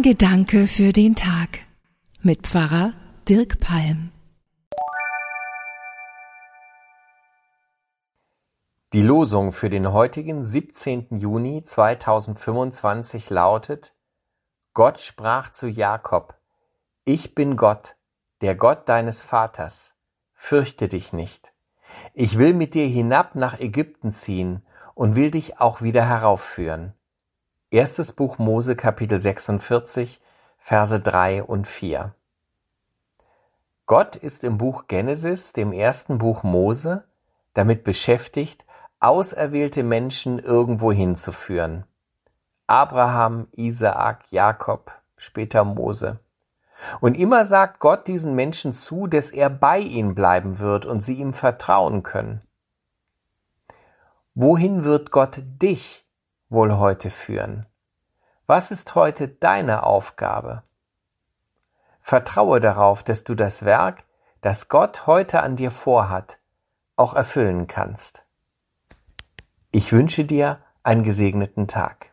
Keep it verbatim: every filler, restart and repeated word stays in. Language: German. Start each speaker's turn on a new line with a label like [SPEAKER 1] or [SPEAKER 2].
[SPEAKER 1] Ein Gedanke für den Tag mit Pfarrer Dirk Palm.
[SPEAKER 2] Die Losung für den heutigen siebzehnten Juni zweitausendfünfundzwanzig lautet: Gott sprach zu Jakob: Ich bin Gott, der Gott deines Vaters. Fürchte dich nicht. Ich will mit dir hinab nach Ägypten ziehen und will dich auch wieder heraufführen. Erstes Buch Mose, Kapitel sechsundvierzig, Verse drei und vier. Gott ist im Buch Genesis, dem ersten Buch Mose, damit beschäftigt, auserwählte Menschen irgendwo hinzuführen. Abraham, Isaak, Jakob, später Mose. Und immer sagt Gott diesen Menschen zu, dass er bei ihnen bleiben wird und sie ihm vertrauen können. Wohin wird Gott dich wohl heute führen? Was ist heute deine Aufgabe? Vertraue darauf, dass du das Werk, das Gott heute an dir vorhat, auch erfüllen kannst. Ich wünsche dir einen gesegneten Tag.